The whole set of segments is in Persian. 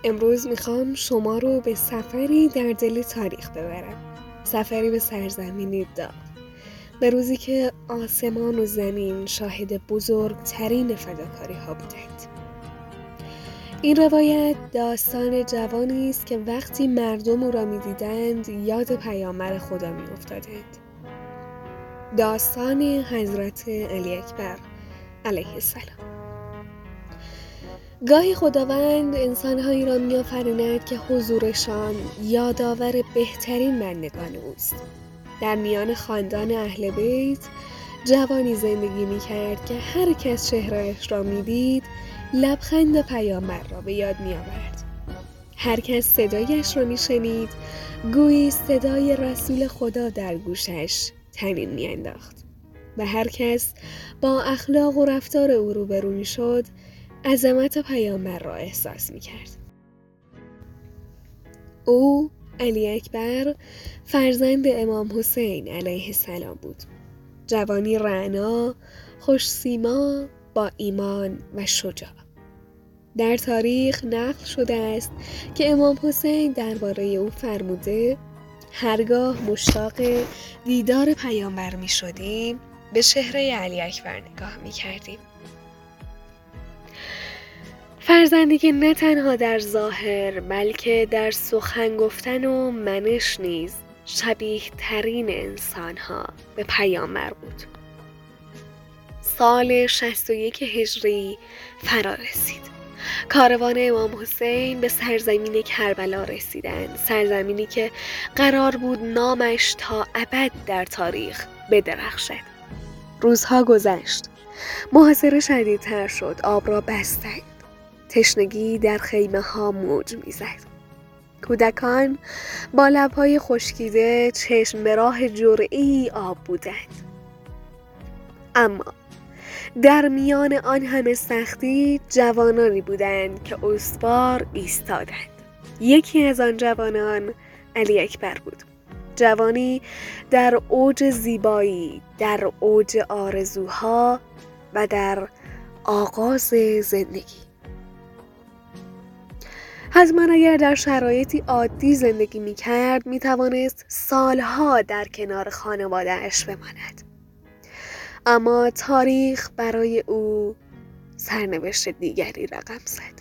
امروز میخوام شما رو به سفری در دل تاریخ ببرم. سفری به سرزمینی داغ. به روزی که آسمان و زمین شاهد بزرگترین فداکاری ها بودند. این روایت داستان جوانی است که وقتی مردم او را می‌دیدند یاد پیامبر خدا می‌افتادند. داستان حضرت علی اکبر علیه السلام. گاهی خداوند انسان‌هایی را می‌آفریند که حضورشان یادآور بهترین بندگان اوست. در میان خاندان اهل بیت جوانی زندگی می‌کرد که هر کس چهره‌اش را می‌دید لبخند پیامبر را به یاد می‌آورد. هر کس صدایش را می‌شنید گویی صدای رسول خدا در گوشش طنین می‌انداخت و هر کس با اخلاق و رفتار او روبرو می‌شد عظمت پیامبر را احساس می‌کرد. او علی اکبر فرزند امام حسین علیه السلام بود. جوانی رعنا، خوش سیما، با ایمان و شجاع. در تاریخ نقل شده است که امام حسین درباره او فرموده هرگاه مشتاق دیدار پیامبر می شدیم به چهره علی اکبر نگاه می کردیم. فرزندی که نه تنها در ظاهر بلکه در سخن گفتن و منش نیز شبیه ترین انسان ها به پیامبر بود. سال 61 هجری فرا رسید. کاروان امام حسین به سرزمین کربلا رسیدند، سرزمینی که قرار بود نامش تا ابد در تاریخ بدرخشد. روزها گذشت، محاصره شدیدتر شد، آب را بستند، تشنگی در خیمه ها موج میزد. کودکان با لبهای خشکیده چشم به راه جرعه‌ای آب بودند. اما در میان آن همه سختی جوانانی بودند که استوار ایستادند. یکی از آن جوانان علی اکبر بود. جوانی در اوج زیبایی، در اوج آرزوها و در آغاز زندگی. حتما اگر در شرایطی عادی زندگی می کرد می توانست سالها در کنار خانواده‌اش بماند. اما تاریخ برای او سرنوشت دیگری رقم زد.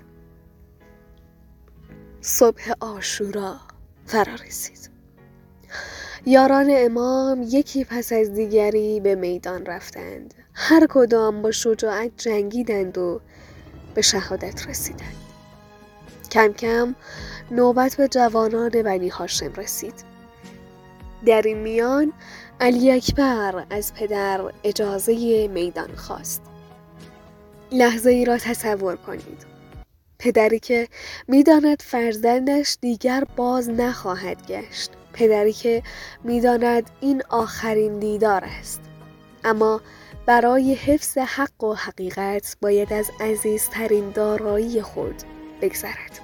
صبح عاشورا فرا رسید. یاران امام یکی پس از دیگری به میدان رفتند. هر کدام با شجاعت جنگیدند و به شهادت رسیدند. کم کم نوبت به جوانان بنی هاشم رسید. در این میان علی اکبر از پدر اجازه میدان خواست. لحظه ای را تصور کنید. پدری که میداند فرزندش دیگر باز نخواهد گشت. پدری که میداند این آخرین دیدار است. اما برای حفظ حق و حقیقت باید از عزیزترین دارایی خود بگذرد.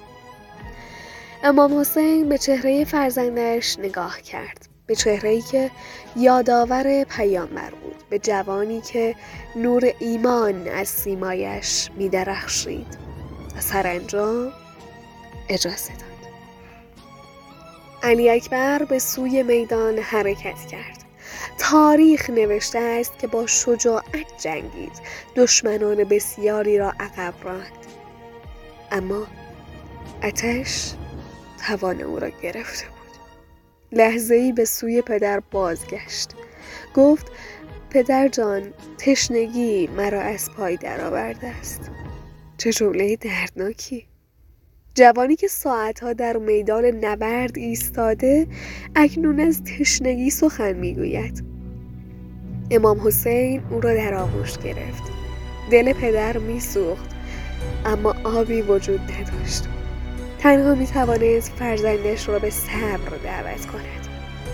امام حسین به چهره فرزندش نگاه کرد. به چهره‌ای که یادآور پیامبر بود. به جوانی که نور ایمان از سیمایش می‌درخشید و سرانجام اجازه داد. علی اکبر به سوی میدان حرکت کرد. تاریخ نوشته است که با شجاعت جنگید، دشمنان بسیاری را عقب راند. اما آتش توان او را گرفته بود. لحظه‌ای به سوی پدر بازگشت. گفت پدر جان، تشنگی مرا از پای درآورده است. چه جمله دردناکی! جوانی که ساعتها در میدان نبرد ایستاده اکنون از تشنگی سخن میگوید. امام حسین او را در آغوش گرفت. دل پدر میسوخت اما آبی وجود نداشت. تنها میتوانست فرزندش را به صبر دعوت کند.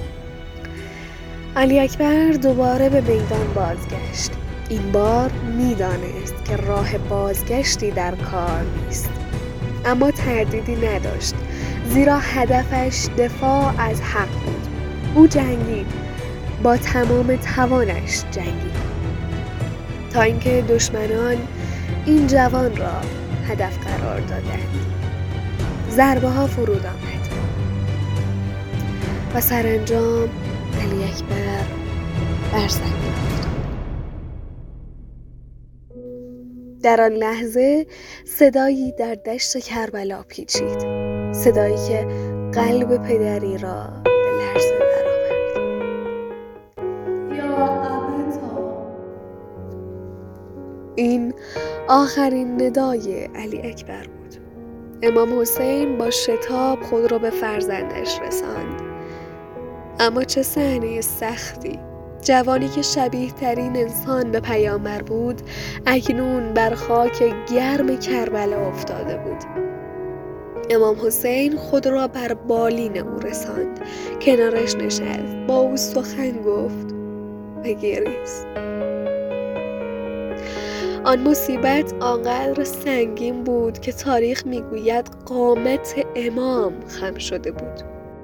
علی اکبر دوباره به میدان بازگشت. این بار میدانست که راه بازگشتی در کار نیست. اما تردیدی نداشت، زیرا هدفش دفاع از حق بود. او جنگید، با تمام توانش جنگید، تا اینکه دشمنان این جوان را هدف قرار دادند. ضربه ها فرود آمد و سرانجام علی اکبر بر زمین افتاد. در آن لحظه صدایی در دشت کربلا پیچید، صدایی که قلب پدری را به لرزه درآورد. یا ابتا. این آخرین ندای علی اکبر بود. امام حسین با شتاب خود را به فرزندش رساند. اما چه صحنه سختی! جوانی که شبیه ترین انسان به پیامبر بود اکنون بر خاک گرم کربلا افتاده بود. امام حسین خود را بر بالین او رساند، کنارش نشست، با او سخن گفت و گریست. آن مصیبت آنقدر سنگین بود که تاریخ میگوید قامت امام خم شده بود.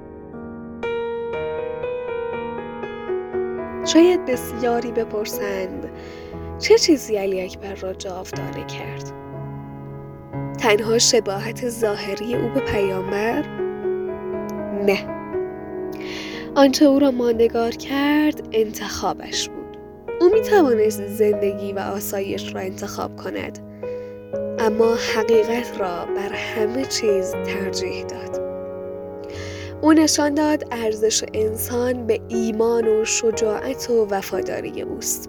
شاید بسیاری بپرسند چه چیزی علی اکبر را جاودانه کرد؟ تنها شباهت ظاهری او به پیامبر؟ نه. آنچه او را ماندگار کرد انتخابش بود. او می توانست زندگی و آسایش را انتخاب کند، اما حقیقت را بر همه چیز ترجیح داد. او نشان داد ارزش انسان به ایمان و شجاعت و وفاداری اوست.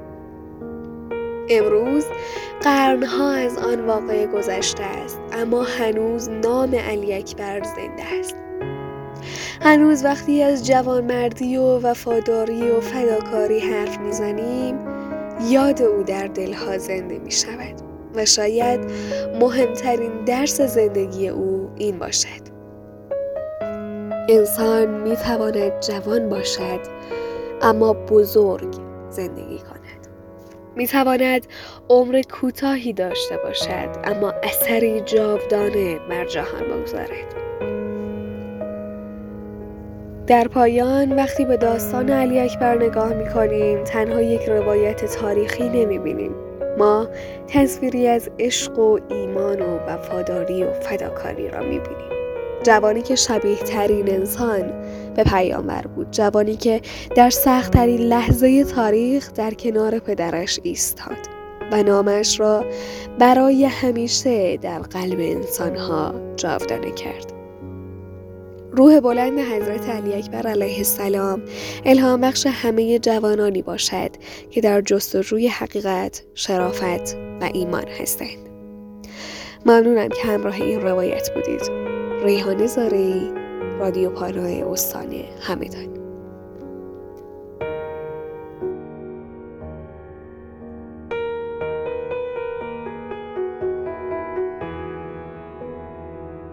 امروز قرنها از آن واقعه گذشته است، اما هنوز نام علی اکبر زنده است. هنوز وقتی از جوانمردی و وفاداری و فداکاری حرف میزنیم یاد او در دلها زنده می شود و شاید مهمترین درس زندگی او این باشد: انسان می تواند جوان باشد اما بزرگ زندگی کند. می تواند عمر کوتاهی داشته باشد اما اثری جاودانه بر جهان بگذارد. در پایان وقتی به داستان علی اکبر نگاه می کنیم تنها یک روایت تاریخی نمی بینیم. ما تصویری از عشق و ایمان و وفاداری و فداکاری را می بینیم. جوانی که شبیه ترین انسان به پیامبر بود، جوانی که در سخت ترین لحظه تاریخ در کنار پدرش ایستاد و نامش را برای همیشه در قلب انسانها جاودانه کرد. روح بلند حضرت علی اکبر علیه السلام الهام بخش همه جوانانی باشد که در جستجوی حقیقت، شرافت و ایمان هستند. ممنونم که همراه این روایت بودید. ریحانه زارعی، رادیو پالای استان همدان.